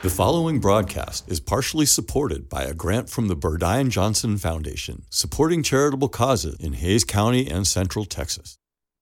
The following broadcast is partially supported by a grant from the Burdine Johnson Foundation, supporting charitable causes in Hays County and Central Texas.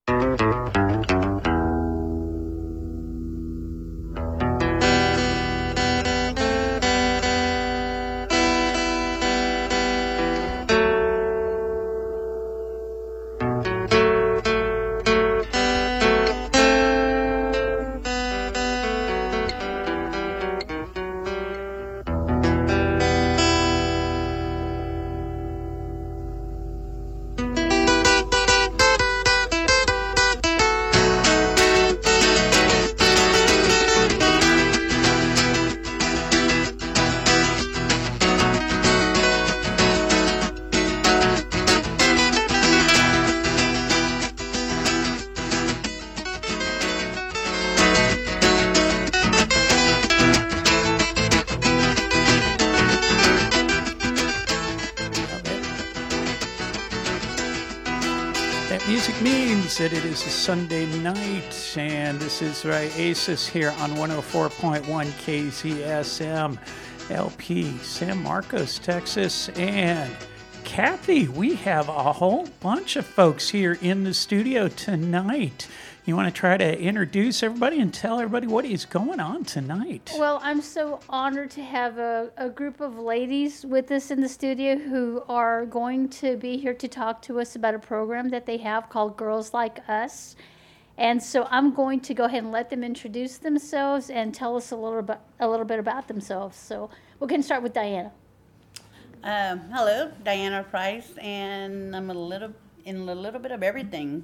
That it is a Sunday night, and this is Aces here on 104.1 KZSM LP, San Marcos, Texas. And Kathy, we have a whole bunch of folks here in the studio tonight. You want to try to introduce everybody and tell everybody what is going on tonight? Well, I'm so honored to have a group of ladies with us in the studio who are going to be here to talk to us about a program that they have called Girls Like Us. And so I'm going to go ahead and let them introduce themselves and tell us a little bit about themselves. So we can start with Diana. Hello, Diana Price, and I'm in a little bit of everything.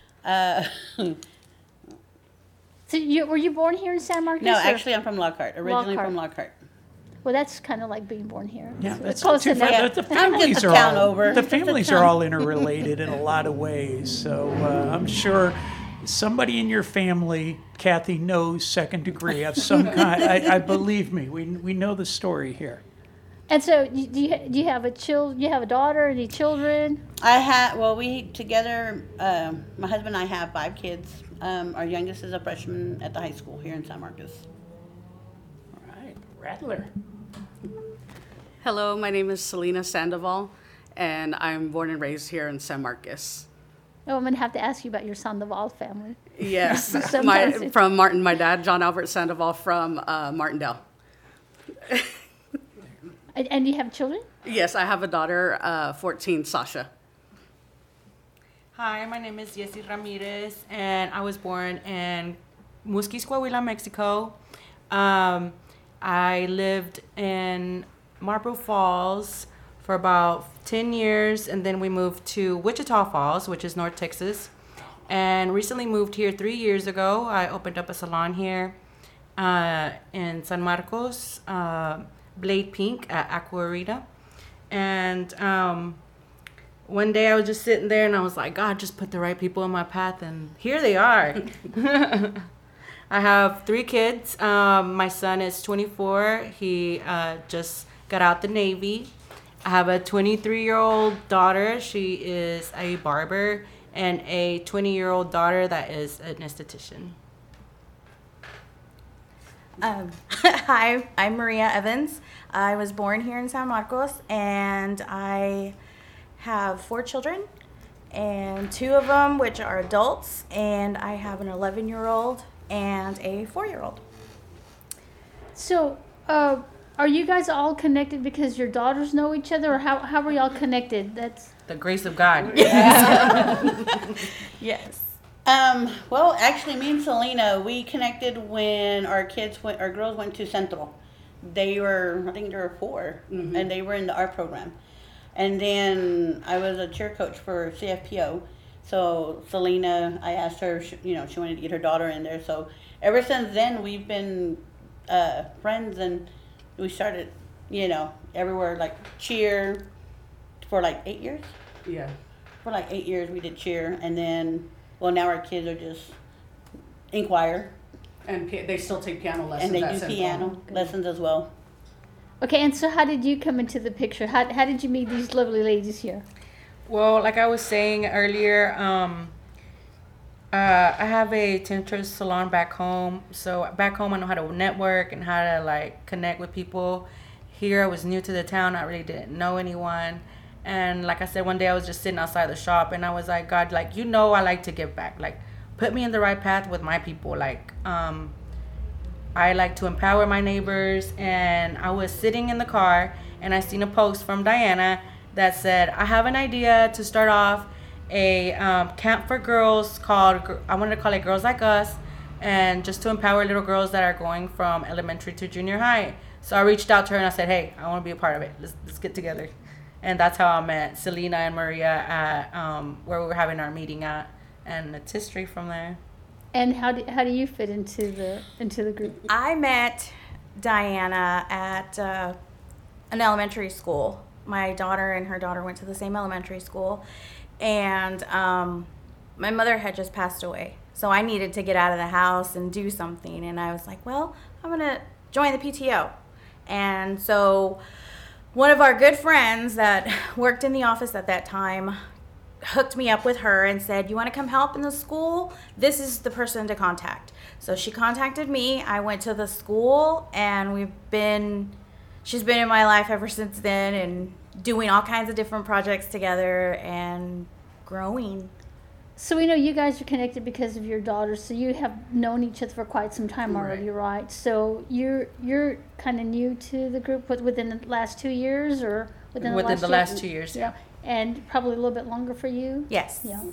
So were you born here in San Marcos? No, actually I'm from Lockhart, originally from Lockhart. Well, that's kind of like being born here. Yeah, that's close too far. enough. The families are over. all interrelated in a lot of ways. So I'm sure somebody in your family, Kathy, knows second degree of some kind. I believe me. We know the story here. And so, do you have a daughter? Any children? We together, my husband and I have 5 kids. Our youngest is a freshman at the high school here in San Marcos. All right, Rattler. Hello, my name is Selena Sandoval, and I'm born and raised here in San Marcos. Oh, I'm going to have to ask you about your Sandoval family. Yes, from Martin, my dad, John Albert Sandoval from Martindale. And you have children? Yes, I have a daughter, 14, Sasha. Hi, my name is Yesy Ramirez, and I was born in Musquis, Coahuila, Mexico. I lived in Marlboro Falls for about 10 years, and then we moved to Wichita Falls, which is North Texas, and recently moved here 3 years ago. I opened up a salon here in San Marcos, Blade Pink at Aquarita. And one day I was just sitting there and I was like, God, just put the right people in my path, and here they are. I have 3 kids. My son is 24. He just got out the Navy. I have a 23-year-old daughter. She is a barber, and a 20-year-old daughter that is an esthetician. Hi, I'm Maria Evans. I was born here in San Marcos, and I have 4 children, and 2 of them which are adults, and I have an 11-year-old and a 4-year-old. So, are you guys all connected because your daughters know each other, or how are y'all connected? That's the grace of God. Yes. Well, actually, me and Selena, we connected when our girls went to Central. I think they were 4, mm-hmm. and they were in the art program. And then I was a cheer coach for CFPO. So Selena, I asked her, she wanted to get her daughter in there. So ever since then, we've been friends, and we started, everywhere, like cheer for like 8 years. Yeah. For like 8 years, we did cheer, and then, now our kids are just in choir. And they still take piano lessons. And they do piano lessons as well. Okay, and so how did you come into the picture? How did you meet these lovely ladies here? Well, like I was saying earlier, I have a tinnitus salon back home. So back home, I know how to network and how to like connect with people. Here, I was new to the town. I really didn't know anyone. And like I said, one day I was just sitting outside the shop and I was like, God, like, you know, I like to give back. Like, put me in the right path with my people. Like, I like to empower my neighbors. And I was sitting in the car and I seen a post from Diana that said, I have an idea to start off a camp for girls called, I wanted to call it Girls Like Us, and just to empower little girls that are going from elementary to junior high. So I reached out to her and I said, hey, I want to be a part of it. Let's get together. And that's how I met Selena and Maria at where we were having our meeting at, and it's history from there. And how do you fit into the group? I met Diana at an elementary school. My daughter and her daughter went to the same elementary school, and my mother had just passed away. So I needed to get out of the house and do something, and I was like, well, I'm going to join the PTO. And so one of our good friends that worked in the office at that time hooked me up with her and said, you want to come help in the school? This is the person to contact. So she contacted me. I went to the school, and she's been in my life ever since then, and doing all kinds of different projects together and growing. So we know you guys are connected because of your daughter, so you have known each other for quite some time already, right? So you're kind of new to the group within the last 2 years, or within the last 2 years. Yeah, and probably a little bit longer for you. Yes. Yeah.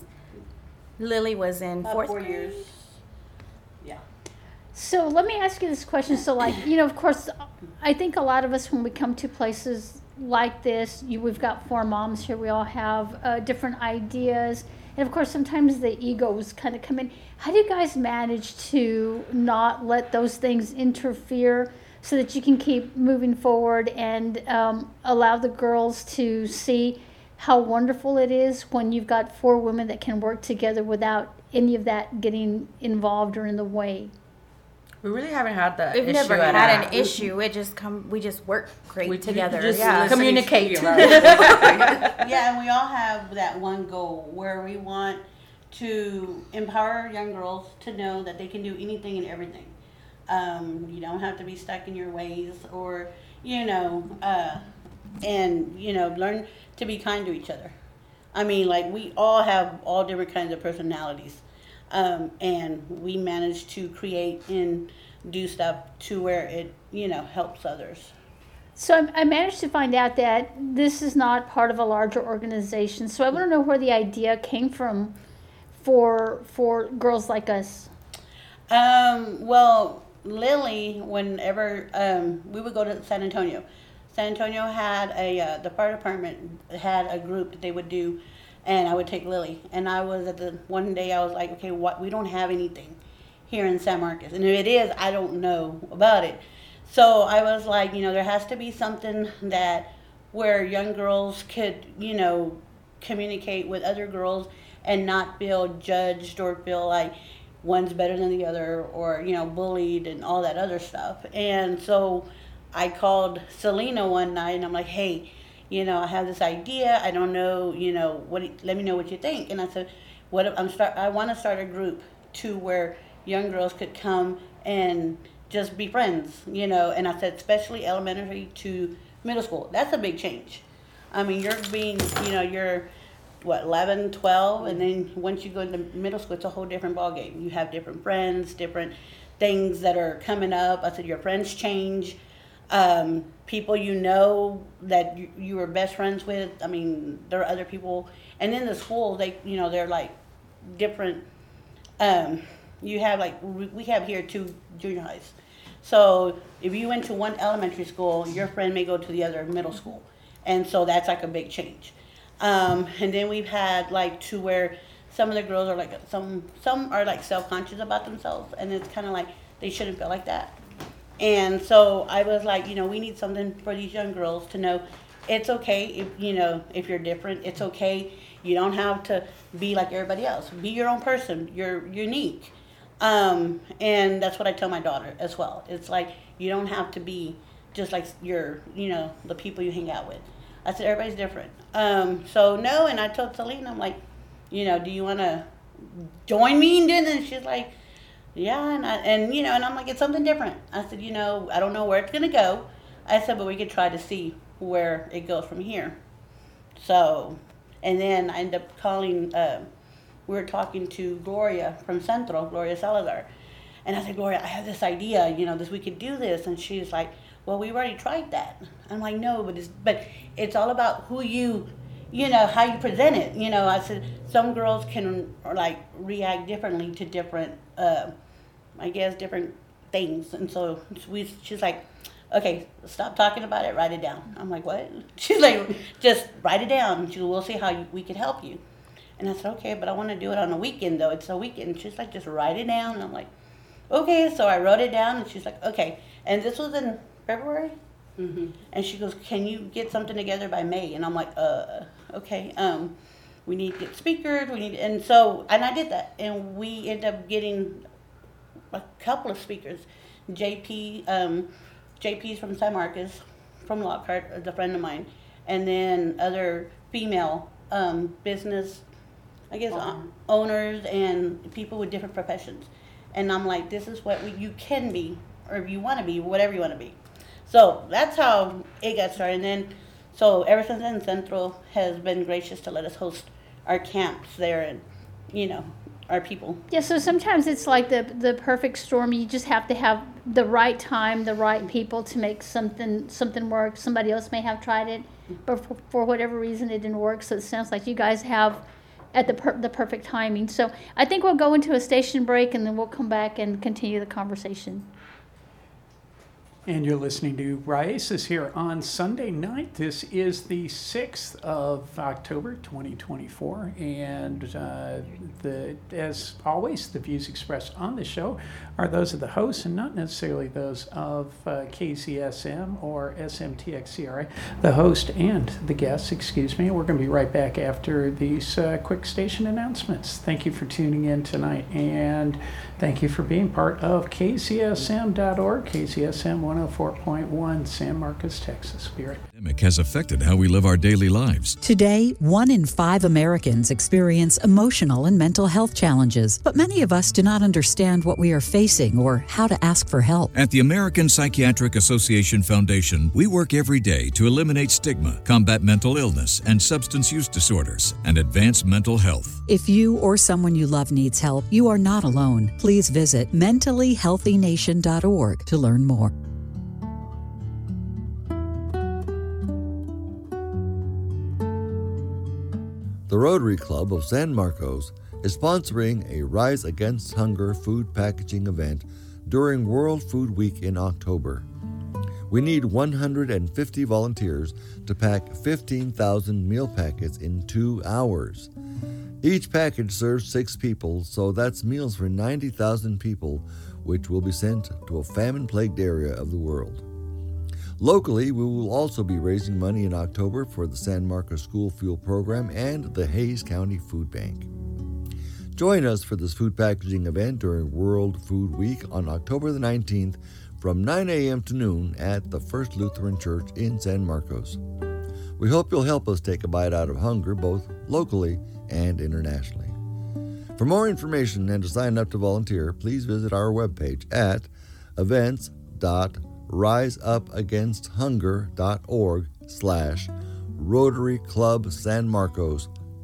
Lily was in fourth 4 grade. years. Yeah. So let me ask you this question. So, like, of course, I think a lot of us, when we come to places like this, we've got 4 moms here. We all have different ideas. And, of course, sometimes the egos kind of come in. How do you guys manage to not let those things interfere so that you can keep moving forward and allow the girls to see how wonderful it is when you've got 4 women that can work together without any of that getting involved or in the way? We really haven't had that We've issue never at had all. an issue. We just work great together. Just Yeah. communicate. Yeah, and we all have that one goal where we want to empower young girls to know that they can do anything and everything. You don't have to be stuck in your ways, or, learn to be kind to each other. I mean, like, we all have all different kinds of personalities. And we manage to create and do stuff to where it, helps others. So I managed to find out that this is not part of a larger organization. So I want to know where the idea came from for Girls Like Us. Well, Lily, whenever we would go to San Antonio had the fire department had a group that they would do. And I would take Lily. And I was one day I was like, okay, we don't have anything here in San Marcos. And if it is, I don't know about it. So I was like, there has to be something where young girls could, communicate with other girls and not feel judged or feel like one's better than the other, or, bullied and all that other stuff. And so I called Selena one night and I'm like, hey, I have this idea. I don't know, let me know what you think. And I said, I want to start a group where young girls could come and just be friends, And I said, especially elementary to middle school. That's a big change. I mean, you're 11, 12, and then once you go into middle school, it's a whole different ballgame. You have different friends, different things that are coming up. I said, your friends change. People that you were best friends with. I mean, there are other people, and in the school they're like different. You have we have here 2 junior highs, so if you went to one elementary school, your friend may go to the other middle school, and so that's like a big change. And then we've had to where some of the girls are some are self-conscious about themselves, and it's kind of like they shouldn't feel like that. And so I was like, we need something for these young girls to know it's okay if you're different. It's okay. You don't have to be like everybody else. Be your own person. You're unique. And that's what I tell my daughter as well. It's like, you don't have to be just like the people you hang out with. I said, everybody's different. So no, and I told Selena, I'm like, do you want to join me in dinner? And she's like, yeah, and I'm like, it's something different. I said, I don't know where it's gonna go. I said, but we could try to see where it goes from here. So, and then I ended up calling, we were talking to Gloria from Central, Gloria Salazar. And I said, Gloria, I have this idea, we could do this. And she's like, well, we've already tried that. I'm like, no, but it's all about who how you present it. I said, some girls can like react differently to different, different things. And so she's like, okay, stop talking about it, write it down. I'm like, what? She's like, just write it down. She goes, we'll see how we can help you. And I said, okay, but I want to do it on a weekend, though. It's a weekend. She's like, just write it down. And I'm like, okay. So I wrote it down, and she's like, okay. And this was in February. Mm-hmm. And she goes, can you get something together by May? And I'm like, okay. We need to get speakers. And I did that. And we ended up getting a couple of speakers. JP's from San Marcos, from Lockhart, is a friend of mine. And then other female business, owners and people with different professions. And I'm like, this is what you can be, or if you want to be, whatever you want to be. So that's how it got started. And then, so ever since then, Central has been gracious to let us host our camps there and, our people. Yeah, so sometimes it's like the perfect storm. You just have to have the right time, the right people to make something work. Somebody else may have tried it, but for whatever reason it didn't work. So it sounds like you guys have at the perfect timing. So I think we'll go into a station break, and then we'll come back and continue the conversation. And you're listening to Raíces here on Sunday night. This is the 6th of October, 2024. And as always, the views expressed on the show are those of the hosts and not necessarily those of KZSM or SMTXCRA, the host and the guests, We're going to be right back after these quick station announcements. Thank you for tuning in tonight, and thank you for being part of KZSM.org, KZSM 104.1, San Marcos, Texas. Be right back. The pandemic has affected how we live our daily lives. Today, 1 in 5 Americans experience emotional and mental health challenges, but many of us do not understand what we are facing or how to ask for help. At the American Psychiatric Association Foundation, we work every day to eliminate stigma, combat mental illness and substance use disorders, and advance mental health. If you or someone you love needs help, you are not alone. Please visit mentallyhealthynation.org to learn more. The Rotary Club of San Marcos is sponsoring a Rise Against Hunger food packaging event during World Food Week in October. We need 150 volunteers to pack 15,000 meal packets in 2 hours. Each package serves 6 people, so that's meals for 90,000 people, which will be sent to a famine-plagued area of the world. Locally, we will also be raising money in October for the San Marcos School Fuel Program and the Hays County Food Bank. Join us for this food packaging event during World Food Week on October the 19th from 9 a.m. to noon at the First Lutheran Church in San Marcos. We hope you'll help us take a bite out of hunger both locally and internationally. For more information and to sign up to volunteer, please visit our webpage at events.riseupagainsthunger.org/Rotary Club San Marcos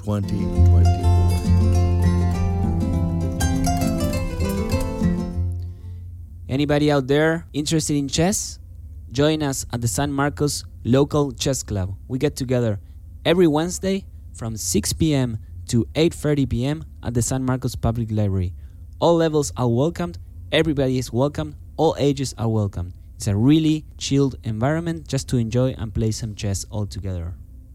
2024. Anybody out there interested in chess? Join us at the San Marcos Local Chess Club. We get together every Wednesday from 6 p.m. to 8:30 p.m. at the San Marcos Public Library. All levels are welcomed. Everybody is welcome. All ages are welcome. It's a really chilled environment just to enjoy and play some chess all together.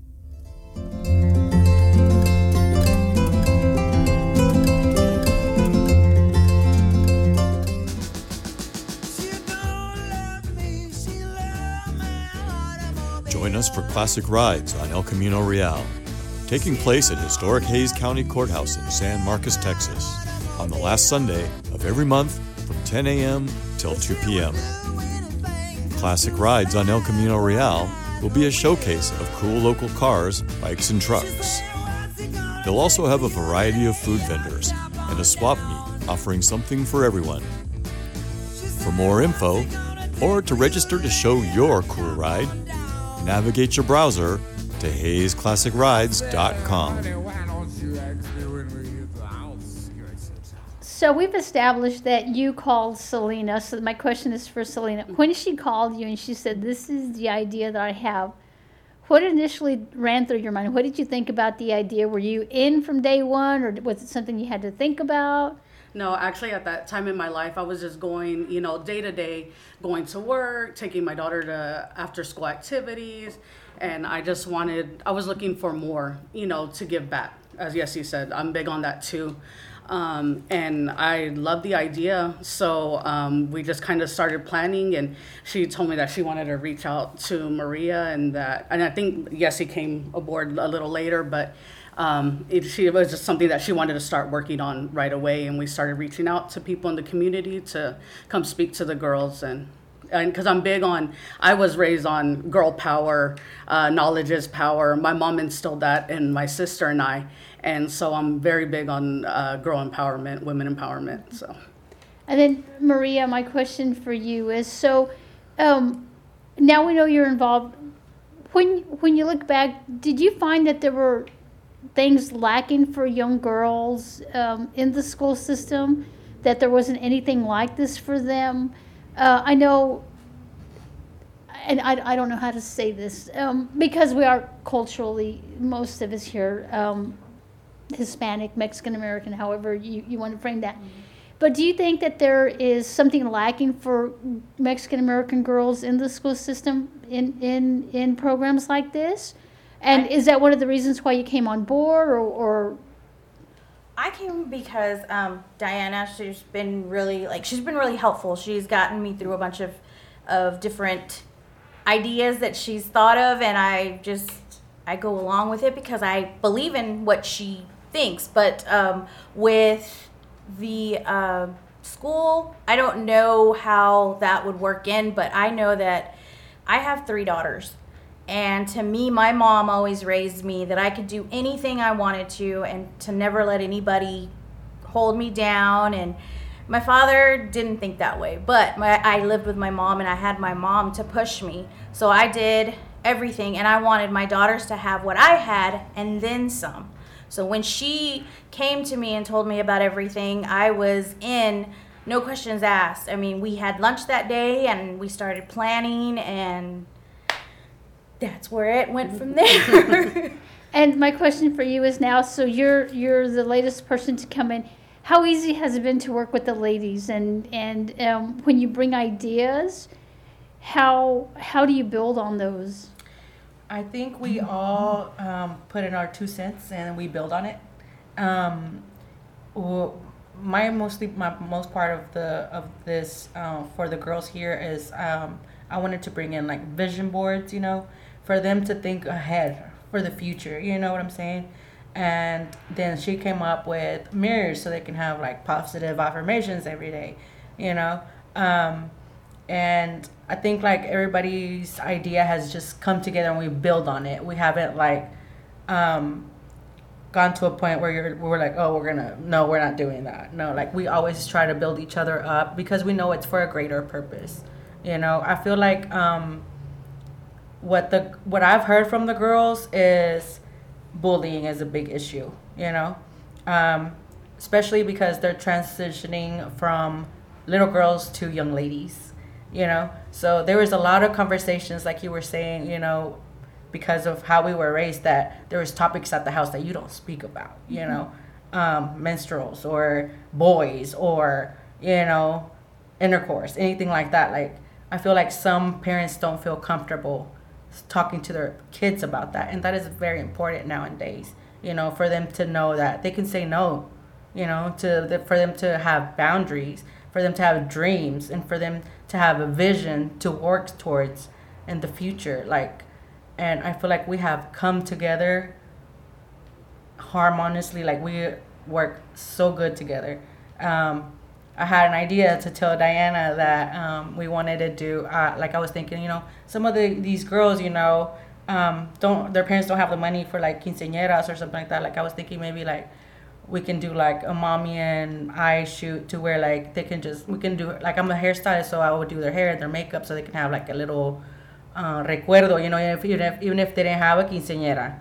Join us for Classic Rides on El Camino Real, taking place at historic Hays County Courthouse in San Marcos, Texas, on the last Sunday of every month from 10 a.m. till 2 p.m. Classic Rides on El Camino Real will be a showcase of cool local cars, bikes, and trucks. They'll also have a variety of food vendors, a swap meet offering something for everyone. For more info, or to register to show your cool ride, navigate your browser to HayesClassicRides.com. So we've established that you called Selena. So my question is for Selena. When she called you and she said, "This is the idea that I have," what initially ran through your mind? What did you think about the idea? Were you in from day one, or was it something you had to think about? No, actually at that time in my life, I was just going, day to day, going to work, taking my daughter to after school activities. And I was looking for more, to give back. As Yessie said, I'm big on that too. And I love the idea. So we just kind of started planning, and she told me that she wanted to reach out to Maria, and I think Yessie came aboard a little later, but it was just something that she wanted to start working on right away. And we started reaching out to people in the community to come speak to the girls, and because I was raised on girl power, knowledge is power. My mom instilled that in my sister and I. And so I'm very big on girl empowerment, women empowerment. So. And then Maria, my question for you is, so now we know you're involved. When you look back, did you find that there were things lacking for young girls in the school system, that there wasn't anything like this for them? I know, and I don't know how to say this, because we are culturally, most of us here, Hispanic, Mexican American, however you want to frame that. But do you think that there is something lacking for Mexican American girls in the school system in programs like this? And is that one of the reasons why you came on board, or? I came because Diana, she's been really helpful. She's gotten me through a bunch of different ideas that she's thought of, and I go along with it because I believe in what she thinks. But with the school, I don't know how that would work in, but I know that I have 3 daughters. And to me, my mom always raised me that I could do anything I wanted to, and to never let anybody hold me down. And my father didn't think that way, but I lived with my mom, and I had my mom to push me. So I did everything, and I wanted my daughters to have what I had and then some. So when she came to me and told me about everything, I was in, no questions asked. I mean, we had lunch that day, and we started planning, and that's where it went from there. And my question for you is now, so you're the latest person to come in. How easy has it been to work with the ladies? And when you bring ideas, how do you build on those? I think we all put in our 2 cents and we build on it. My most part of this for the girls here is I wanted to bring in like vision boards, for them to think ahead for the future, you know what I'm saying? And then she came up with mirrors so they can have like positive affirmations every day, and I think like everybody's idea has just come together and we build on it. We haven't like gone to a point where we're like, oh, we're not doing that. No, like we always try to build each other up because we know it's for a greater purpose. I feel like what I've heard from the girls is bullying is a big issue, especially because they're transitioning from little girls to young ladies, So there was a lot of conversations, like you were saying, because of how we were raised, that there was topics at the house that you don't speak about, menstruals or boys or, intercourse, anything like that. Like, I feel like some parents don't feel comfortable talking to their kids about that, and that is very important nowadays, for them to know that they can say no, for them to have boundaries, for them to have dreams, and for them to have a vision to work towards in the future. And I feel like we have come together harmoniously, like we work so good together. I had an idea to tell Diana that we wanted to do, like I was thinking, some of these girls, their parents don't have the money for like quinceañeras or something like that. Like I was thinking maybe like we can do like a mommy and I shoot to where like we can do like I'm a hairstylist, so I would do their hair, their makeup, so they can have like a little recuerdo, even if they didn't have a quinceañera.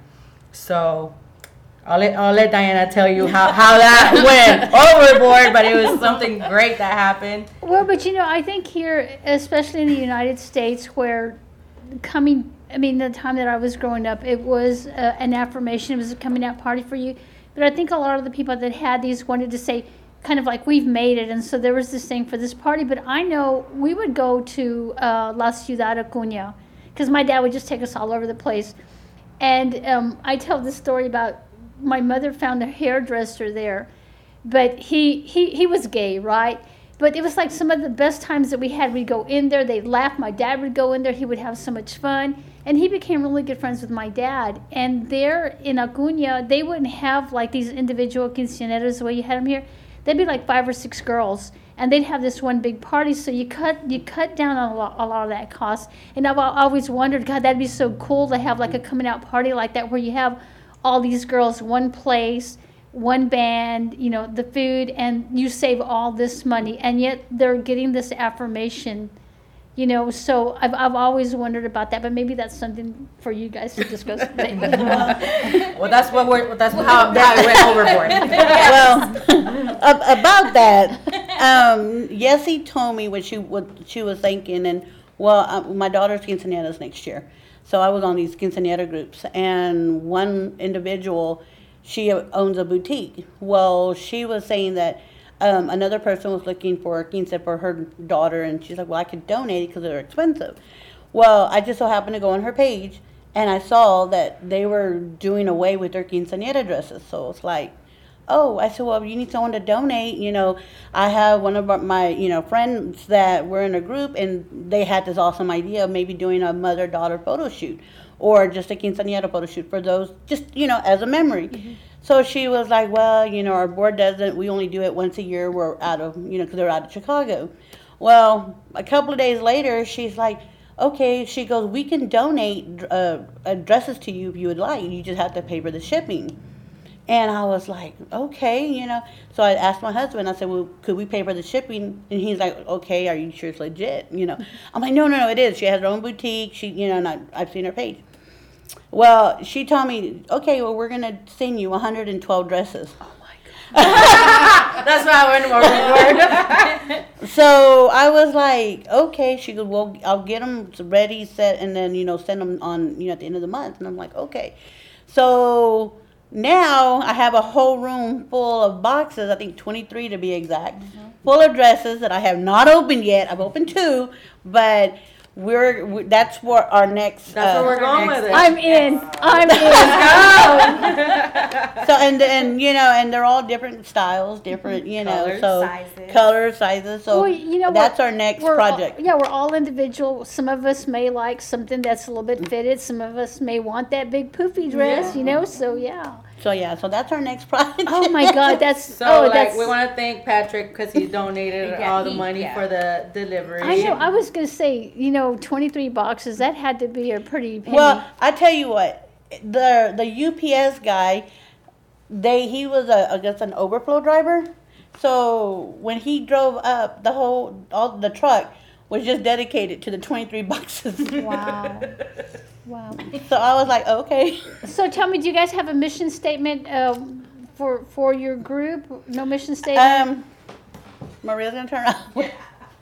So I'll let Diana tell you how that went overboard, but it was something great that happened. Well, but I think here, especially in the United States, where the time that I was growing up, it was an affirmation. It was a coming out party for you. But I think a lot of the people that had these wanted to say, kind of like, we've made it. And so there was this thing for this party. But I know we would go to La Ciudad Acuña, because my dad would just take us all over the place. And I tell this story about my mother found a hairdresser there. But he was gay, right? But it was like some of the best times that we had. We'd go in there, they'd laugh. My dad would go in there, he would have so much fun. And he became really good friends with my dad. And there in Acuña, they wouldn't have like these individual quinceañeras the way you had them here. They'd be like 5 or 6 girls, and they'd have this one big party. So you cut down on a lot of that cost. And I've always wondered, God, that'd be so cool to have like a coming out party like that, where you have all these girls, one place, one band, the food, and you save all this money, and yet they're getting this affirmation, so I've always wondered about that, but maybe that's something for you guys to discuss. Well, that's how it went overboard. Well, about that, Yessie told me what she was thinking, and my daughter's quinceañera is next year, so I was on these quinceañera groups, and one individual, she owns a boutique. Well, she was saying that another person was looking for a quince for her daughter, and she's like, well, I could donate it because they're expensive. Well, I just so happened to go on her page, and I saw that they were doing away with their quinceañera dresses. So it's like, oh, I said, well, you need someone to donate. I have one of my, friends that were in a group, and they had this awesome idea of maybe doing a mother-daughter photo shoot, or just a quinceañera photo shoot for those, just, as a memory. Mm-hmm. So she was like, well, our board doesn't, we only do it once a year. We're out of, because they're out of Chicago. Well, a couple of days later, she's like, okay, she goes, we can donate dresses to you if you would like. You just have to pay for the shipping. And I was like, okay, So I asked my husband, I said, well, could we pay for the shipping? And he's like, okay, are you sure it's legit? I'm like, no, it is. She has her own boutique. She, and I've seen her page. Well, she told me, okay, well, we're going to send you 112 dresses. Oh, my God. That's why I went more. So I was like, okay. She goes, well, I'll get them ready, set, and then, send them on, at the end of the month. And I'm like, okay. So now I have a whole room full of boxes, I think 23 to be exact, full of dresses that I have not opened yet. I've opened 2, but... That's what our next. That's where we're going with it. I'm in. So and and they're all different styles, different colors, sizes. So that's our next project. We're all individual. Some of us may like something that's a little bit fitted. Some of us may want that big poofy dress. So that's our next project. Oh my God, that's we want to thank Patrick because he donated all the money for the delivery. I know. I was gonna say, 23 boxes. That had to be a pretty penny. Well, I tell you what, the UPS guy, he was an overflow driver. So when he drove up, the truck was just dedicated to the 23 boxes. Wow. So I was like, okay. So tell me, do you guys have a mission statement for your group? No mission statement? Maria's going to turn around.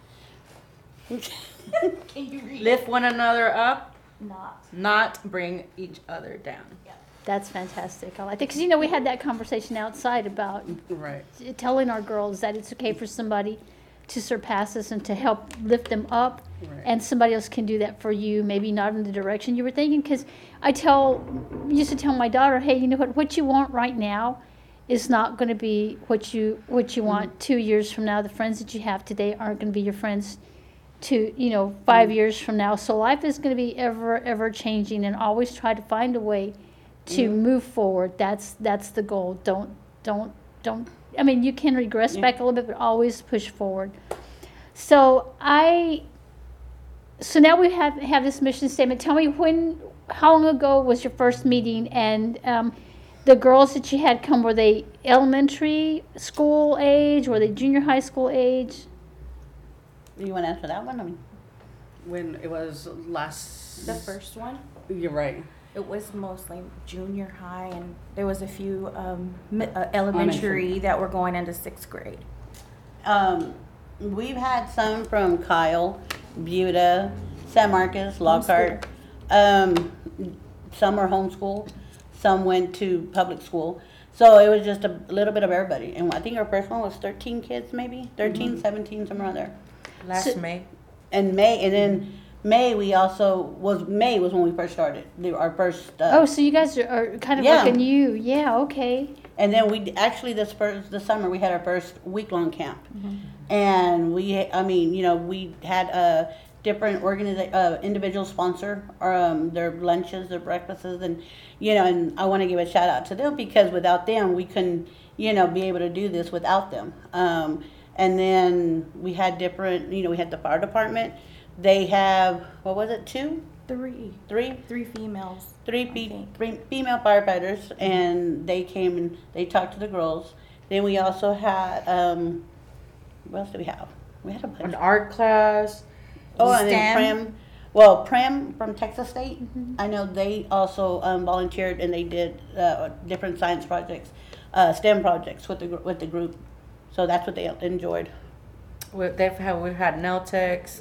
Can you read? Lift one another up, not bring each other down. Yeah. That's fantastic. I like it. Because, we had that conversation outside about telling our girls that it's okay for somebody to surpass us and to help lift them up. Right. And somebody else can do that for you, maybe not in the direction you were thinking. Because I used to tell my daughter, hey, you know what you want right now is not going to be what you want 2 years from now. The friends that you have today aren't going to be your friends 5 years from now. So life is going to be ever changing, and always try to find a way to move forward. That's the goal. Don't. I mean, you can regress back a little bit, but always push forward. So now we have this mission statement. Tell me how long ago was your first meeting, and the girls that you had come, were they elementary school age? Were they junior high school age? You want to answer that one? I mean, When it was last. The first one, You're right. it was mostly junior high, and there was a few elementary that were going into 6th grade. we've had some from Kyle, Buda, San Marcos, Lockhart. Some are homeschooled. Some went to public school. So it was just a little bit of everybody. And I think our first one was 13 kids, maybe 13, 17, somewhere around there. Last May. And then May was when we first started. Our first. Oh, so you guys are kind of Yeah. like a new, yeah, okay. And then we actually this summer we had our first week-long camp, and we had different individuals sponsor their lunches, their breakfasts, and and I want to give a shout out to them because without them we couldn't be able to do this without them. And then we had different, we had the fire department. They have, what was it, three females. Three female firefighters, and they came and they talked to the girls. Then we also had, what else did we have? We had a bunch. An art class. Oh, and then Prem. Well, Prem from Texas State, I know they also volunteered and they did different science projects, STEM projects with the group. So that's what they enjoyed. We've had nail techs.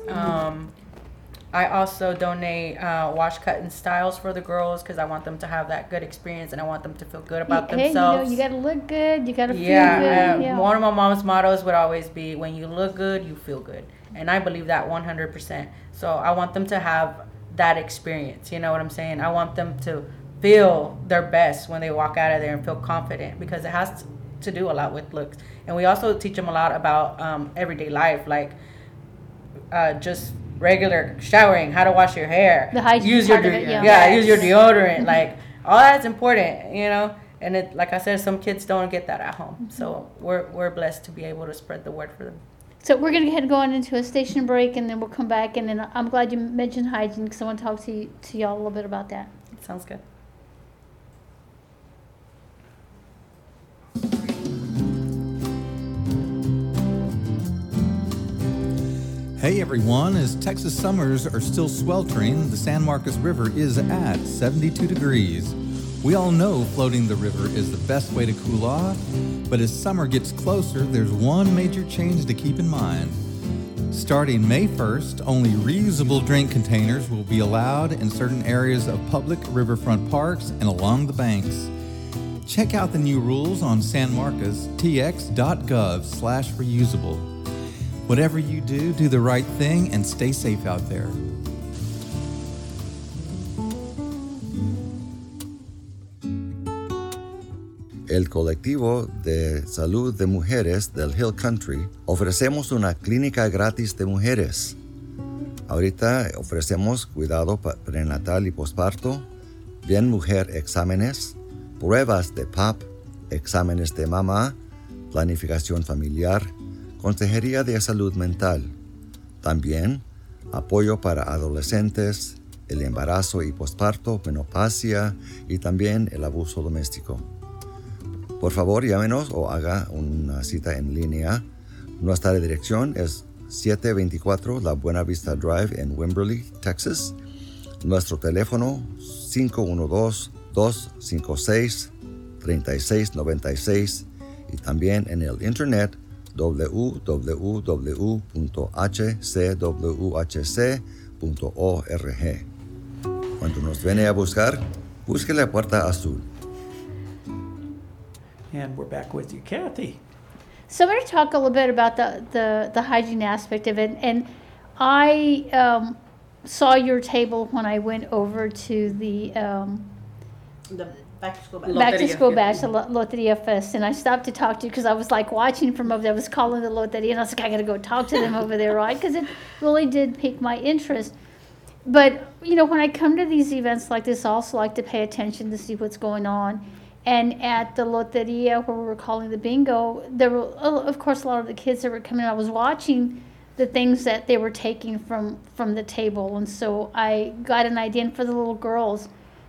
I also donate wash cutting styles for the girls because I want them to have that good experience and I want them to feel good about themselves. You got to look good. You got to feel good. Yeah. One of my mom's mottos would always be, when you look good, you feel good. And I believe that 100%. So I want them to have that experience. You know what I'm saying? I want them to feel their best when they walk out of there and feel confident because it has to do a lot with looks. And we also teach them a lot about everyday life, like just regular showering, how to wash your hair, the hygiene use part your of it, use your deodorant, like all that's important, And it, like I said, some kids don't get that at home, so we're blessed to be able to spread the word for them. So we're going to go ahead and go on into a station break, and then we'll come back. And then I'm glad you mentioned hygiene because I want to talk to y'all a little bit about that. Sounds good. Hey everyone, as Texas summers are still sweltering, the San Marcos River is at 72 degrees. We all know floating the river is the best way to cool off, but as summer gets closer, there's one major change to keep in mind. Starting May 1st, only reusable drink containers will be allowed in certain areas of public riverfront parks and along the banks. Check out the new rules on sanmarcostx.gov/reusable. Whatever you do, do the right thing and stay safe out there. El colectivo de salud de mujeres del Hill Country ofrecemos una clínica gratis de mujeres. Ahorita ofrecemos cuidado prenatal y posparto, bien mujer exámenes, pruebas de PAP, exámenes de mama, planificación familiar, consejería de salud mental. También apoyo para adolescentes, el embarazo y posparto, menopausia y también el abuso doméstico. Por favor, llámenos o haga una cita en línea. Nuestra dirección es 724 La Buena Vista Drive en Wimberley, Texas. Nuestro teléfono 512-256-3696 y también en el internet www.hcwhc.org. Cuando nos viene a buscar, busque la puerta azul. And we're back with you, Kathy. So I'm going to talk a little bit about the hygiene aspect of it. And I saw your table when I went over to the back to school bash, the Loteria Fest, and I stopped to talk to you because I was like watching from over there. I was calling the Loteria, and I was like, I got to go talk to them over there, right? Because it really did pique my interest. But when I come to these events like this, I also like to pay attention to see what's going on. And at the Loteria, where we were calling the bingo, there were, of course, a lot of the kids that were coming. I was watching the things that they were taking from the table, and so I got an idea. And for the little girls,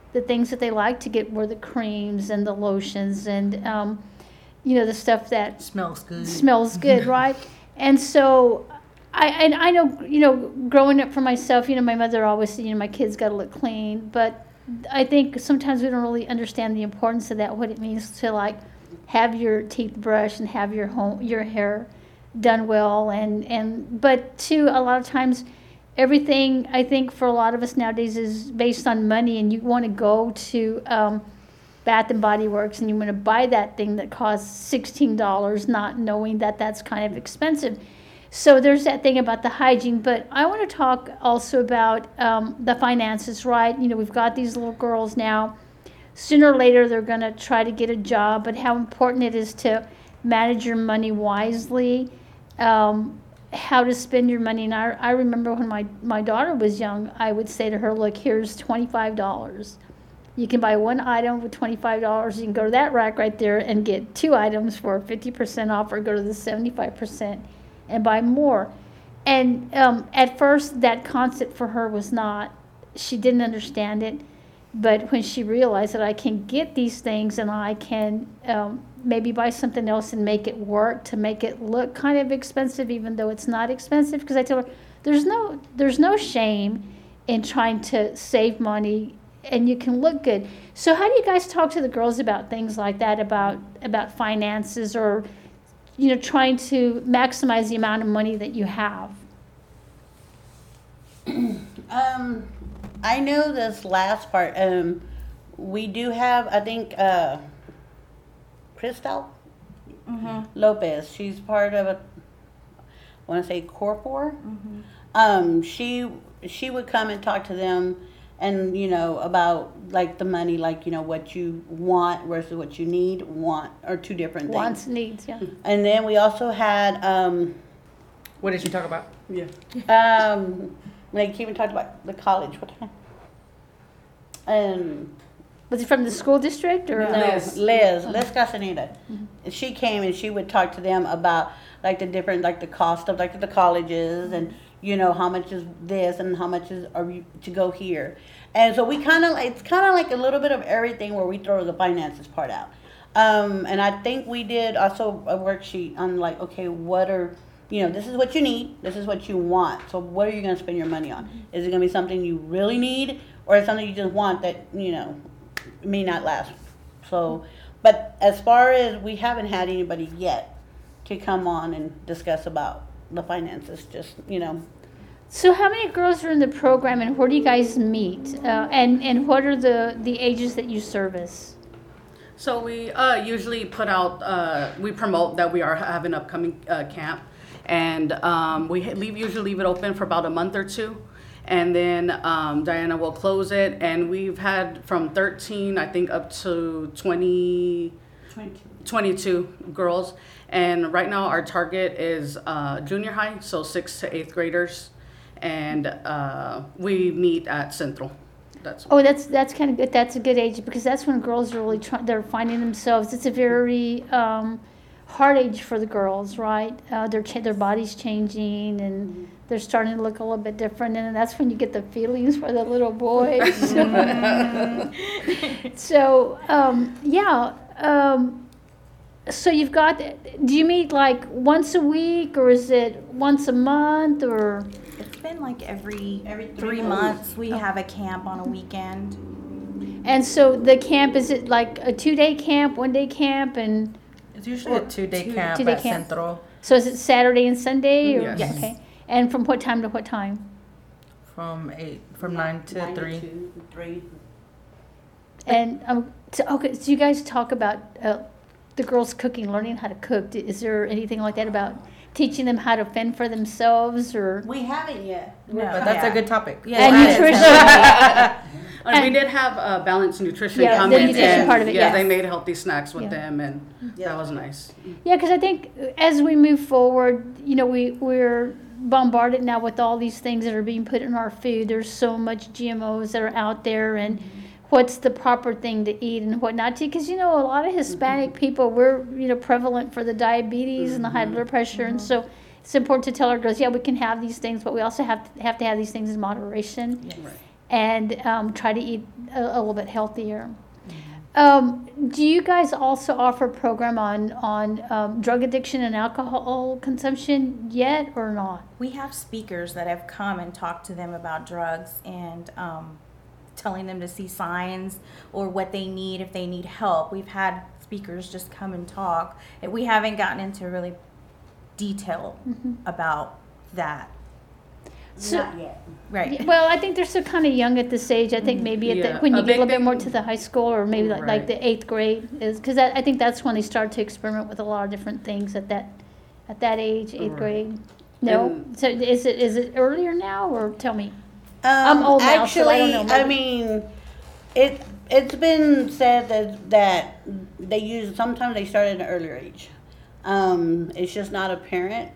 the things that they like to get were the creams and the lotions and, the stuff that Smells good. smells good, right? And so I know, growing up for myself, my mother always said, my kids got to look clean. But I think sometimes we don't really understand the importance of that, what it means to, like, have your teeth brushed and have your hair done well. But, too, a lot of times everything, I think, for a lot of us nowadays is based on money. And you want to go to Bath and Body Works and you want to buy that thing that costs $16, not knowing that that's kind of expensive. So there's that thing about the hygiene, but I want to talk also about the finances, right? We've got these little girls now. Sooner or later, they're going to try to get a job, but how important it is to manage your money wisely, how to spend your money. And I remember when my daughter was young, I would say to her, look, here's $25. You can buy one item with $25. You can go to that rack right there and get 2 items for 50% off, or go to the 75% and buy more. And at first, that concept for her was not, she didn't understand it. But when she realized that I can get these things and I can maybe buy something else and make it work to make it look kind of expensive, even though it's not expensive, because I tell her, there's no shame in trying to save money, and you can look good. So how do you guys talk to the girls about things like that, about finances, or trying to maximize the amount of money that you have? I know this last part. We do have, I think, Cristal Lopez. She's part of I want to say Corpor. She would come and talk to them, and about like the money, like what you want versus what you need. Want are two different things. Wants, needs, yeah. And then we also had What did she talk about? like even talked about the college. What time? Was it from the school district or? No, Liz Castaneda. She came and she would talk to them about like the different, like the cost of like the colleges, and how much is this and how much are you to go here. And so we it's kind of like a little bit of everything where we throw the finances part out. And I think we did also a worksheet on like, okay, what are, this is what you need, this is what you want. So what are you going to spend your money on? Is it going to be something you really need, or something you just want that, may not last? So, but as far as, we haven't had anybody yet to come on and discuss about the finances, just, So how many girls are in the program, and where do you guys meet? And what are the ages that you service? So we usually put out, we promote that we are having an upcoming camp, and we usually leave it open for about a month or two, and then Diana will close it, and we've had from 13, I think, up to 22 girls, and right now our target is junior high, so 6th to 8th graders, and we meet at Central. That's kind of good. That's a good age, because that's when girls are really they're finding themselves. It's a very hard age for the girls, right? Their body's changing, and they're starting to look a little bit different, and that's when you get the feelings for the little boys. So so you've got. Do you meet like once a week, or is it once a month, or? It's been like every 3 months we have a camp on a weekend. And so the camp, is it like a 2-day camp, 1-day camp, and? It's usually a 2-day camp at Central. So is it Saturday and Sunday? Or? Yes. Okay. And from what time to what time? From 9 to 3. 3. And so you guys talk about the girls cooking, learning how to cook. Is there anything like that about teaching them how to fend for themselves, or? We haven't yet. No, but that's a good topic. Yeah, and nutrition. We did have balanced nutrition come the in, nutrition and part of it, yes. they made healthy snacks with them, and that was nice. Yeah, because I think as we move forward, we're bombarded now with all these things that are being put in our food. There's so much GMOs that are out there, and what's the proper thing to eat and what not to. Because, a lot of Hispanic people, we're, prevalent for the diabetes and the high blood pressure. And so it's important to tell our girls, we can have these things, but we also have to have these things in moderation. Right. and try to eat a little bit healthier. Do you guys also offer a program on drug addiction and alcohol consumption yet or not? We have speakers that have come and talked to them about drugs and telling them to see signs or what they need if they need help. We've had speakers just come and talk. We haven't gotten into really detail about that. So, Not yet. Right. well, I think they're still kind of young at this age. I think maybe when you get a little bit more to the high school or maybe like the 8th grade is because I think that's when they start to experiment with a lot of different things at that age, 8th grade. No, so is it earlier now or tell me? I'm old now, actually, so I don't know. I mean, it's been said that they sometimes they start at an earlier age. It's just not apparent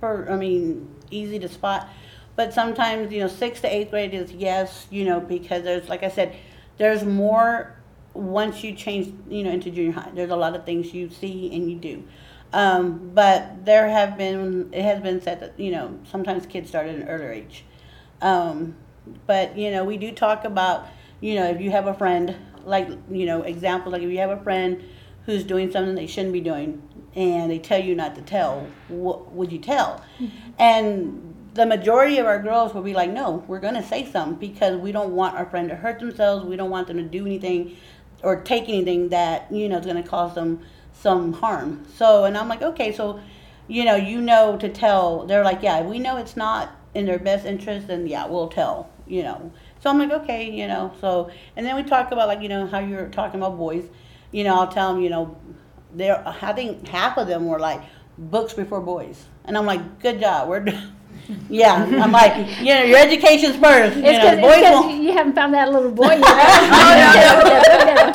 easy to spot. But sometimes, 6th to 8th grade is yes, because there's, like I said, there's more once you change, into junior high. There's a lot of things you see and you do. But it has been said that, sometimes kids start at an earlier age. But, we do talk about, if you have a friend, like, example, like if you have a friend who's doing something they shouldn't be doing and they tell you not to tell, what would you tell? And the majority of our girls will be like, no, we're going to say something because we don't want our friend to hurt themselves. We don't want them to do anything or take anything that, is going to cause them some harm. So, and I'm like, okay, so, to tell. They're like, yeah, we know it's not in their best interest, then yeah, we'll tell, So I'm like, okay, so, and then we talk about like, how you're talking about boys. I'll tell them, I think half of them were like books before boys. And I'm like, good job. Yeah, I'm like, your education's first. It's because you haven't found that little boy yet.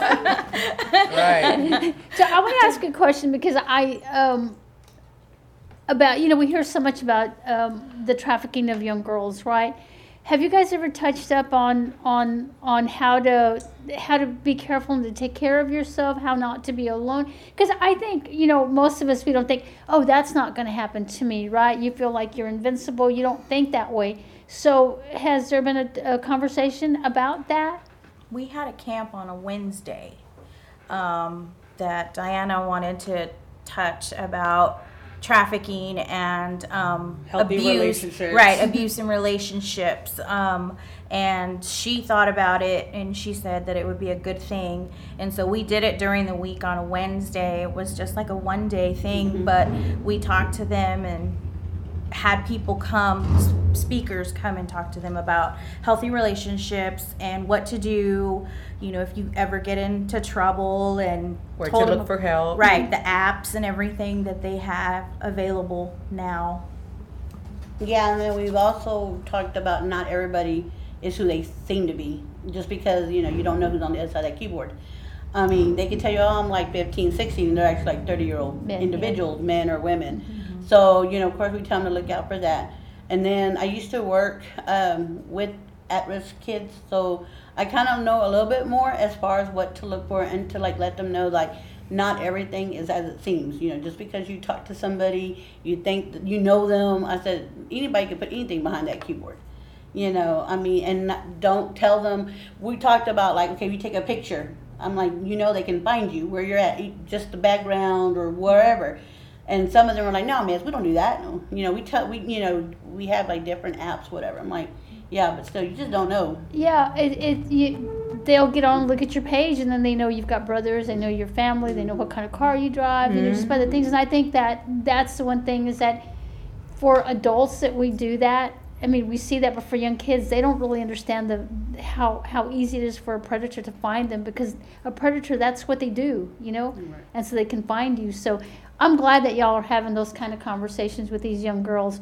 Right. So I want to ask a question because about we hear so much about the trafficking of young girls, right? Have you guys ever touched up on how to be careful and to take care of yourself, how not to be alone? Because I think, most of us, we don't think, oh, that's not going to happen to me, right? You feel like you're invincible. You don't think that way. So has there been a conversation about that? We had a camp on a Wednesday that Diana wanted to touch about trafficking and abuse, relationships. Right, abuse in relationships. And she thought about it and she said that it would be a good thing. And so we did it during the week on a Wednesday. It was just like a one-day thing, but we talked to them and had people speakers come and talk to them about healthy relationships and what to do, if you ever get into trouble, and where to look for help. Right, the apps and everything that they have available now. Yeah, and then we've also talked about not everybody is who they seem to be, just because, you don't know who's on the other side of that keyboard. I mean, they can tell you, oh, I'm like 15, 16, and they're actually like 30-year-old individuals, men or women. Mm-hmm. So, of course, we tell them to look out for that. And then I used to work with at-risk kids, so I kind of know a little bit more as far as what to look for and to like let them know like not everything is as it seems. Just because you talk to somebody, you think that you know them. I said anybody can put anything behind that keyboard. And don't tell them. We talked about like, okay, if you take a picture, I'm like, they can find you where you're at, just the background or wherever. And some of them were like, no, miss, we don't do that. No. We have like different apps, whatever. I'm like, yeah, but still, you just don't know. Yeah, they'll get on, look at your page, and then they know you've got brothers, they know your family, they know what kind of car you drive, just by the things. And I think that's the one thing is that for adults that we do that, I mean, we see that, but for young kids, they don't really understand how easy it is for a predator to find them, because a predator, that's what they do, Right. And so they can find you. So I'm glad that y'all are having those kind of conversations with these young girls.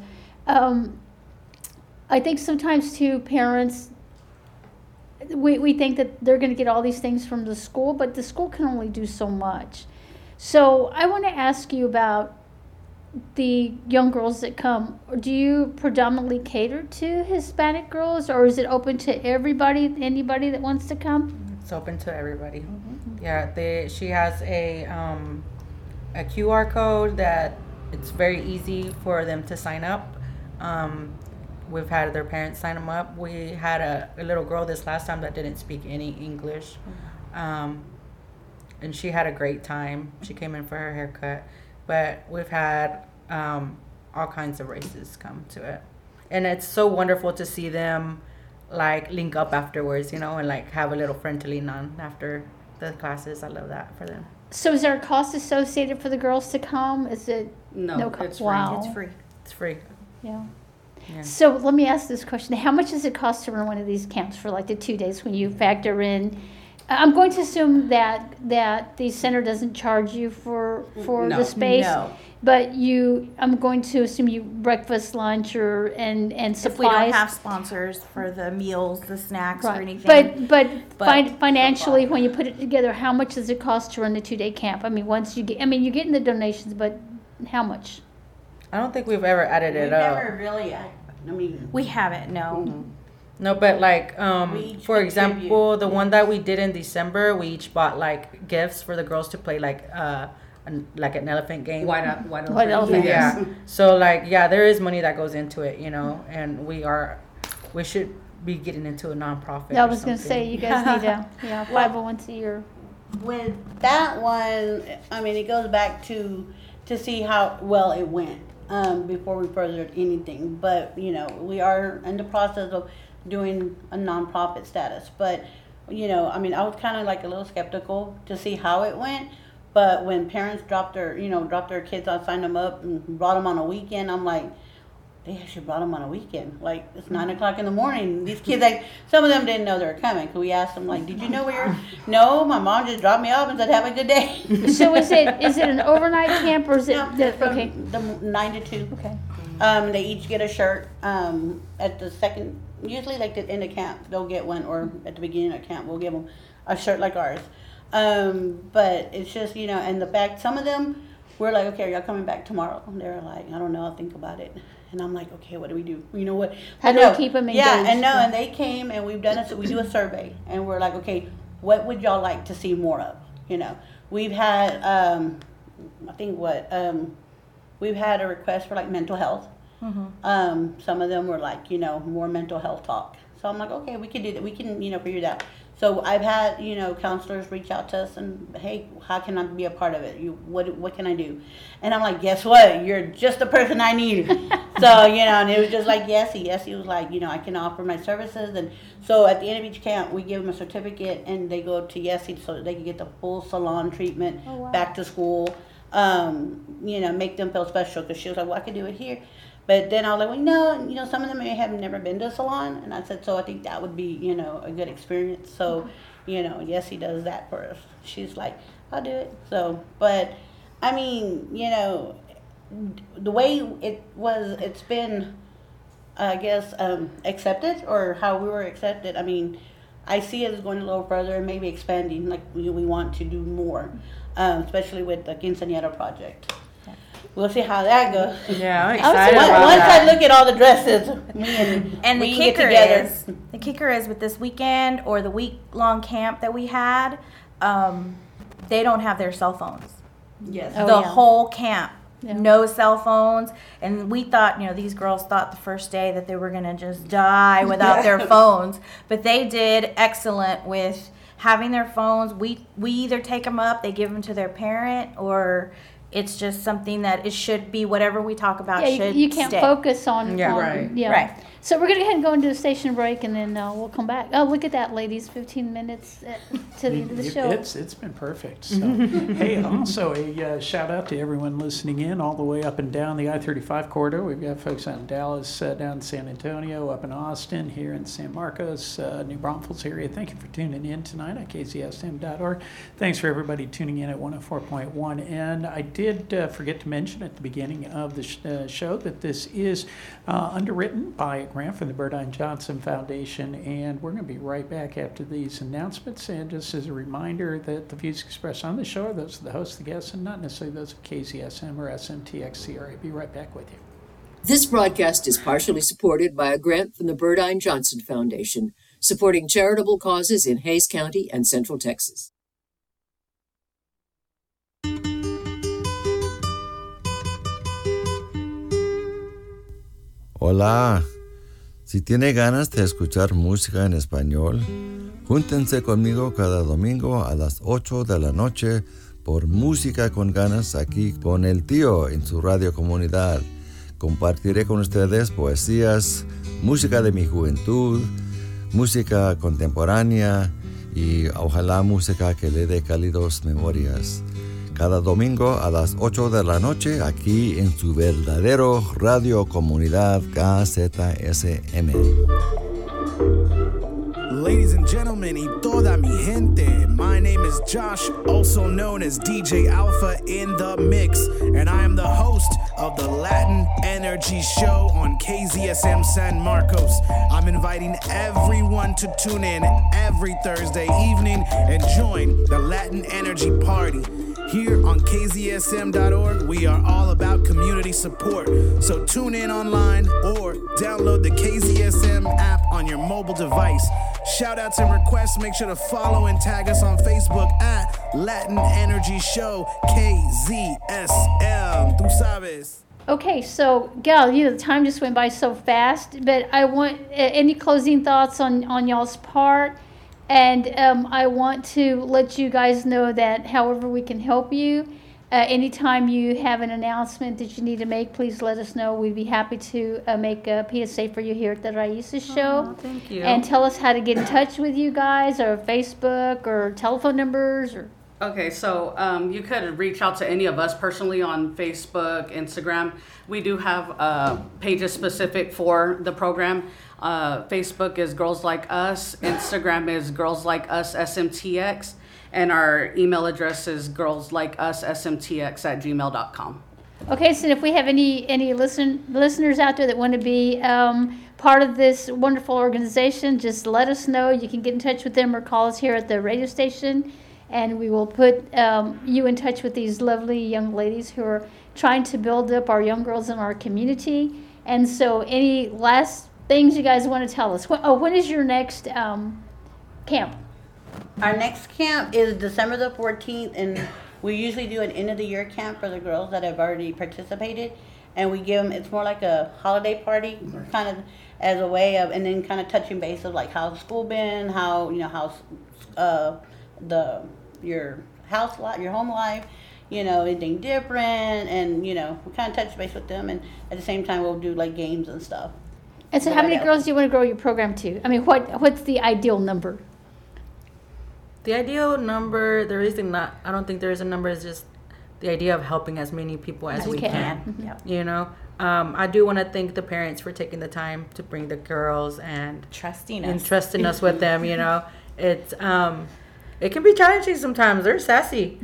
I think sometimes too, parents, we think that they're going to get all these things from the school, but the school can only do so much. So I want to ask you about the young girls that come. Do you predominantly cater to Hispanic girls, or is it open to anybody that wants to come? It's open to everybody. Mm-hmm. Yeah, she has a QR code that it's very easy for them to sign up. we've had their parents sign them up. We had a little girl this last time that didn't speak any English. And she had a great time. She came in for her haircut. But we've had all kinds of races come to it. And it's so wonderful to see them like link up afterwards, and like have a little friend to lean on after the classes. I love that for them. So is there a cost associated for the girls to come? Is it No, cost? it's free. Wow. It's free. It's free. Yeah. Yeah. So let me ask this question. How much does it cost to run one of these camps for like the 2 days when you factor in? I'm going to assume that the center doesn't charge you for No. the space. No. But I'm going to assume you breakfast, lunch, and supplies. If we don't have sponsors for the meals, the snacks, or Right. anything. But financially, when you put it together, how much does it cost to run a 2-day camp? I mean, you're getting the donations, but how much? I don't think we've ever added We've it up. never really, We haven't, no. Mm-hmm. No, but like, We each for contribute. example, the one that we did in December, we each bought like gifts for the girls to play like an elephant game. White White elephant. Yeah. So like, yeah, there is money that goes into it, and we should be getting into a nonprofit. I or was going to something. say, you guys need a 501c or. with that one, I mean, it goes back to see how well it went before we furthered anything. But, we are in the process of doing a nonprofit status. But, I mean, I was kind of like a little skeptical to see how it went. But when parents dropped their kids off, signed them up, and brought them on a weekend, I'm like, they actually brought them on a weekend. Like, it's 9 o'clock in the morning. These kids, like, some of them didn't know they were coming. Cause we asked them, like, did you know where you're? No, my mom just dropped me off and said, have a good day. So is it an overnight camp or is it? No, it's from Okay. the 9 to 2. Okay. They each get a shirt at the second, usually like in the camp, they'll get one, or at the beginning of camp, we'll give them a shirt like ours. But it's just, and the fact, some of them, we're like, okay, are y'all coming back tomorrow? And they're like, I don't know, I'll think about it. And I'm like, okay, what do we do? You know what? How do we keep them engaged? Yeah, and they came and we do a survey, and we're like, okay, what would y'all like to see more of? We've had, we've had a request for like mental health. Mm-hmm. Some of them were like, more mental health talk. So I'm like, okay, we can do that. We can, figure that out. So I've had, counselors reach out to us and, hey, how can I be a part of it? What can I do? And I'm like, guess what? You're just the person I need. So, and it was just like Yessie. Yessie was like, I can offer my services. And so at the end of each camp, we give them a certificate and they go to Yessie so that they can get the full salon treatment back to school. Make them feel special, because she was like, well, I could do it here. But then I was like, well, some of them may have never been to a salon. And I said, so I think that would be, a good experience. So, yes, he does that for us. She's like, I'll do it. So, but, I mean, the way it's been, I guess, accepted, or how we were accepted. I mean, I see it as going a little further and maybe expanding. Like, we want to do more, especially with the Quinceañera project. We'll see how that goes. Yeah, I'm excited about Once that. I look at all the dresses, And we the get kicker together. is with this weekend or the week-long camp that we had, they don't have their cell phones. Yes. Oh, The yeah. whole camp. Yeah. No cell phones. And we thought, these girls thought the first day that they were going to just die without their phones. But they did excellent with having their phones. We either take them up, they give them to their parent, or it's just something that it should be whatever we talk about should you can't stay. focus on. Yeah. Right. Yeah. Right. So we're going to go ahead and go into a station break, and then we'll come back. Oh, look at that, ladies! 15 minutes to the end of the show. It's been perfect. So, hey, also a shout out to everyone listening in all the way up and down the I-35 corridor. We've got folks out in Dallas, down in San Antonio, up in Austin, here in San Marcos, New Braunfels area. Thank you for tuning in tonight on kcsm.org. Thanks for everybody tuning in at 104.1. And I did forget to mention at the beginning of the show that this is underwritten by a grant from the Burdine Johnson Foundation, and we're going to be right back after these announcements. And just as a reminder that the views expressed on the show are those of the host, the guests, and not necessarily those of KZSM or SMTXCRA. Be right back with you. This broadcast is partially supported by a grant from the Burdine Johnson Foundation, supporting charitable causes in Hays County and Central Texas. Hola. Si tiene ganas de escuchar música en español, júntense conmigo cada domingo a las 8 de la noche por Música con Ganas aquí con el tío en su radio comunidad. Compartiré con ustedes poesías, música de mi juventud, música contemporánea y ojalá música que le dé cálidos memorias. Cada domingo a las 8 de la noche aquí en su verdadero radio comunidad KZSM. Ladies and gentlemen, y toda mi gente, my name is Josh, also known as DJ Alpha in the Mix, and I am the host of the Latin Energy Show on KZSM San Marcos. I'm inviting everyone to tune in every Thursday evening and join the Latin Energy Party. Here on KZSM.org, we are all about community support. So tune in online or download the KZSM app on your mobile device. Shout-outs and requests, make sure to follow and tag us on Facebook at Latin Energy Show KZSM. Tú sabes. Okay, so Gal, the time just went by so fast, but I want any closing thoughts on y'all's part. And I want to let you guys know that however we can help you, anytime you have an announcement that you need to make, please let us know. We'd be happy to make a PSA for you here at the Raíces Show. Oh, thank you. And tell us how to get in touch with you guys, or Facebook, or telephone numbers, or... Okay, so you could reach out to any of us personally on Facebook, Instagram. We do have pages specific for the program. Facebook is Girls Like Us. Instagram is Girls Like Us SMTX. And our email address is girlslikeUsSMTX@gmail.com. Okay, so if we have any listeners out there that want to be part of this wonderful organization, just let us know. You can get in touch with them or call us here at the radio station, and we will put you in touch with these lovely young ladies who are trying to build up our young girls in our community. And so any last things you guys want to tell us? When is your next camp? Our next camp is December the 14th, and we usually do an end-of-the-year camp for the girls that have already participated. And we give them, it's more like a holiday party, kind of as a way of, and then kind of touching base of like how's school been, how, how's your house life, your home life, anything different, and, we kind of touch base with them, and at the same time we'll do like games and stuff. And so how many girls do you want to grow your program to? I mean, what's the ideal number? The ideal number, I don't think there is a number, it's just the idea of helping as many people as we can. Yeah. I do want to thank the parents for taking the time to bring the girls and trusting us with them. It's it can be challenging sometimes. They're sassy.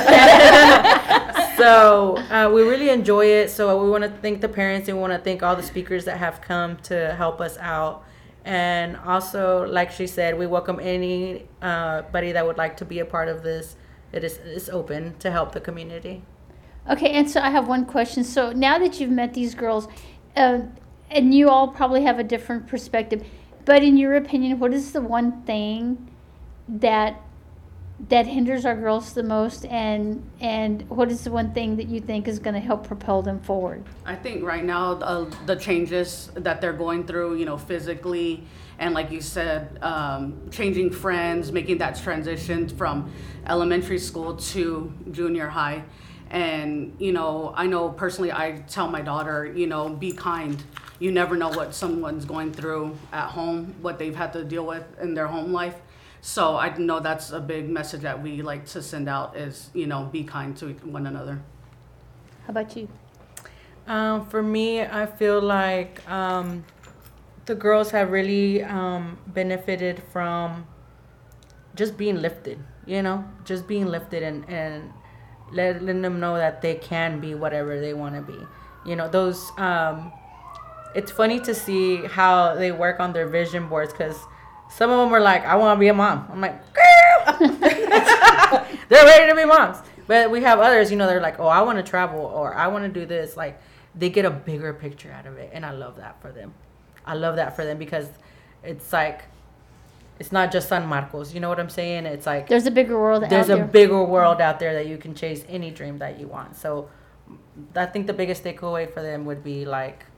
So we really enjoy it. So we want to thank the parents, and we want to thank all the speakers that have come to help us out. And also, like she said, we welcome anybody that would like to be a part of this. It's open to help the community. Okay, and so I have one question. So now that you've met these girls, and you all probably have a different perspective, but in your opinion, what is the one thing that hinders our girls the most, and what is the one thing that you think is going to help propel them forward? I think right now the changes that they're going through, physically, and like you said, changing friends, making that transition from elementary school to junior high. And, I know personally, I tell my daughter, be kind. You never know what someone's going through at home, what they've had to deal with in their home life. So I know that's a big message that we like to send out is, be kind to one another. How about you? For me, I feel like the girls have really benefited from just being lifted, just being lifted and letting them know that they can be whatever they want to be. Those, it's funny to see how they work on their vision boards, because some of them are like, I want to be a mom. I'm like, girl! They're ready to be moms. But we have others, they're like, oh, I want to travel, or I want to do this. Like, they get a bigger picture out of it. And I love that for them. Because it's like, it's not just San Marcos. You know what I'm saying? It's like, there's a bigger world out there. There's a bigger world out there that you can chase any dream that you want. So I think the biggest takeaway for them would be like,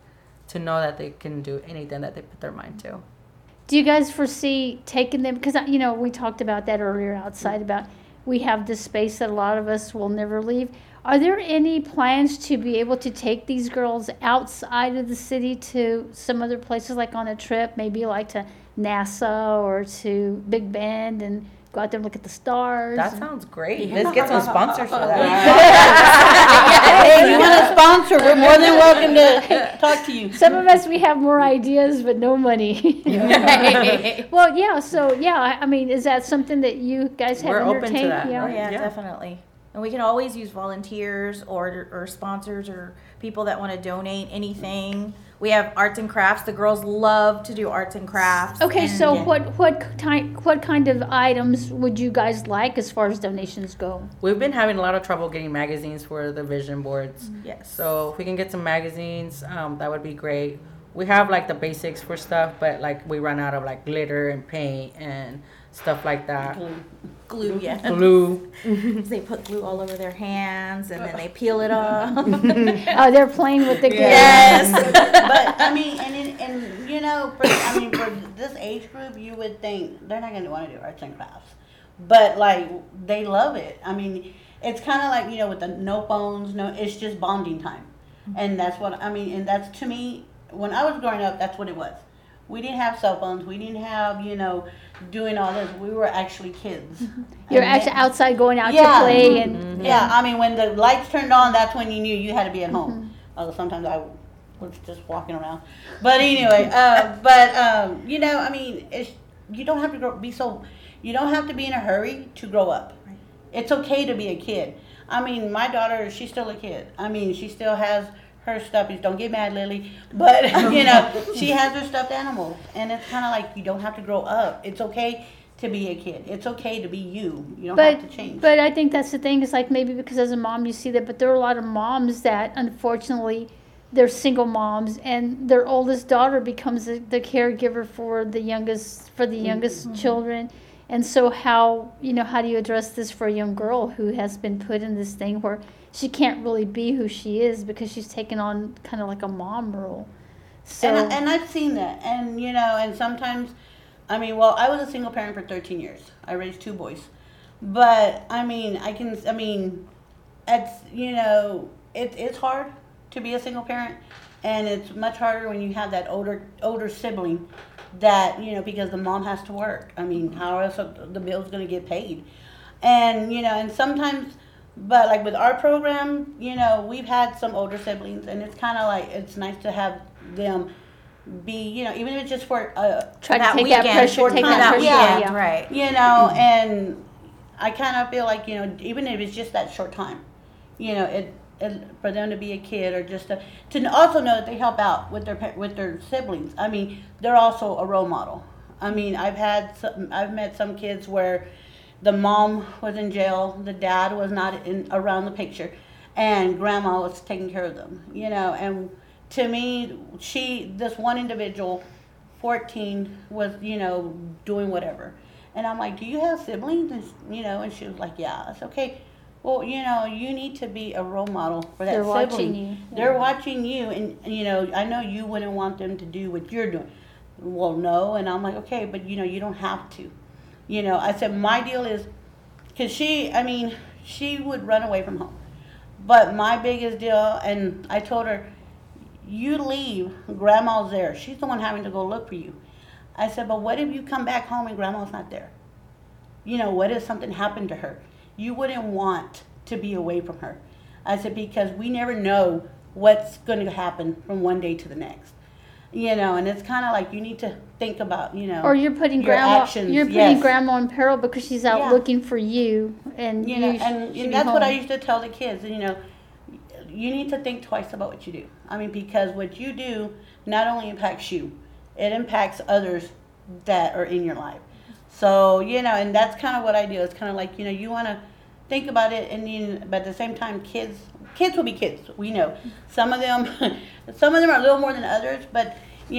to know that they can do anything that they put their mind to. Do you guys foresee taking them? Because, we talked about that earlier outside about we have this space that a lot of us will never leave. Are there any plans to be able to take these girls outside of the city to some other places, like on a trip, maybe like to NASA or to Big Bend and go out there and look at the stars? That sounds great. Let's get some sponsors for that. Hey, you want a sponsor? We're more than welcome to talk to you. Some of us, we have more ideas, but no money. Well, yeah. So, yeah. I mean, is that something that you guys have We're entertained? open to that. Oh, yeah, definitely. And we can always use volunteers or sponsors or people that want to donate anything. We have arts and crafts. The girls love to do arts and crafts. Okay, and so what kind of items would you guys like as far as donations go? We've been having a lot of trouble getting magazines for the vision boards. Yes. So if we can get some magazines, that would be great. We have like the basics for stuff, but like we run out of like glitter and paint and stuff like that. Glue, yeah. Glue. They put glue all over their hands and then they peel it off. Oh, they're playing with the glue. Yes. But I mean, for this age group, you would think they're not going to want to do arts and crafts, but like they love it. I mean, it's kind of like with the no phones, it's just bonding time, and that's what I mean. And that's, to me, when I was growing up, that's what it was. We didn't have cell phones. We didn't have doing all this. We were actually kids. You're actually outside going out to play and yeah. I mean, when the lights turned on, that's when you knew you had to be at home. Although sometimes I was just walking around. But anyway, I mean, you don't have to you don't have to be in a hurry to grow up. Right. It's okay to be a kid. I mean, my daughter, she's still a kid. I mean, she still has her stuffies. Don't get mad, Lily. But, she has her stuffed animals. And it's kind of like you don't have to grow up. It's okay to be a kid. It's okay to be you. You don't have to change. But I think that's the thing. It's like maybe because as a mom you see that, but there are a lot of moms that unfortunately they're single moms and their oldest daughter becomes the caregiver for the youngest children. And so how do you address this for a young girl who has been put in this thing where she can't really be who she is because she's taken on kind of like a mom role? So and I've seen that, and and sometimes, I was a single parent for 13 years. I raised 2 boys, but it's hard to be a single parent, and it's much harder when you have that older sibling that because the mom has to work. I mean, how else are the bills going to get paid? And and sometimes. But like with our program, we've had some older siblings, and it's kind of like it's nice to have them be, even if it's just for try to take that pressure, take that pressure, yeah, right. And I kind of feel like even if it's just that short time, it for them to be a kid or just to also know that they help out with their siblings. I mean, they're also a role model. I mean, I've met some kids where the mom was in jail, the dad was not around the picture, and grandma was taking care of them, and to me, this one individual, 14, was, doing whatever. And I'm like, do you have siblings? And she was like, yeah. It's okay. Well, you need to be a role model for that sibling. They're watching you. They're watching you, and, I know you wouldn't want them to do what you're doing. Well, no. And I'm like, okay, but, you don't have to. I said, my deal is, because she would run away from home. But my biggest deal, and I told her, you leave, grandma's there. She's the one having to go look for you. I said, but what if you come back home and grandma's not there? What if something happened to her? You wouldn't want to be away from her. I said, because we never know what's going to happen from one day to the next. And it's kind of like you need to think about, or you're putting your grandma, actions. you're putting grandma in peril because she's out looking for you, and and that's what I used to tell the kids. You need to think twice about what you do. I mean, because what you do not only impacts you, it impacts others that are in your life. So and that's kind of what I do. It's kind of like you want to think about it, but at the same time, kids will be kids. We know some of them are a little more than others, but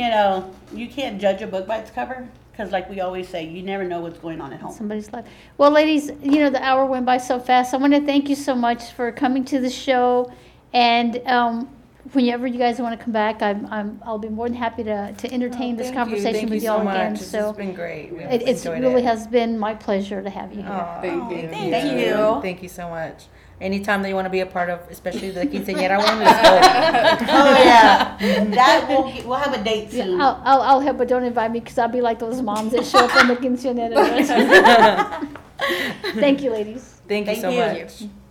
you can't judge a book by its cover, because like we always say, you never know what's going on at home. Somebody's life. Well, ladies, the hour went by so fast. I want to thank you so much for coming to the show, and whenever you guys want to come back, I'll be more than happy to entertain this conversation with y'all again. So it's been great. It really has been my pleasure to have you here. Thank you. Thank you. Thank you so much. Anytime that you want to be a part of, especially the quinceañera one, let's go. Oh yeah, that we'll have a date soon. I'll help, but don't invite me because I'll be like those moms that show up on the quinceañera. Thank you, ladies. Thank you so much.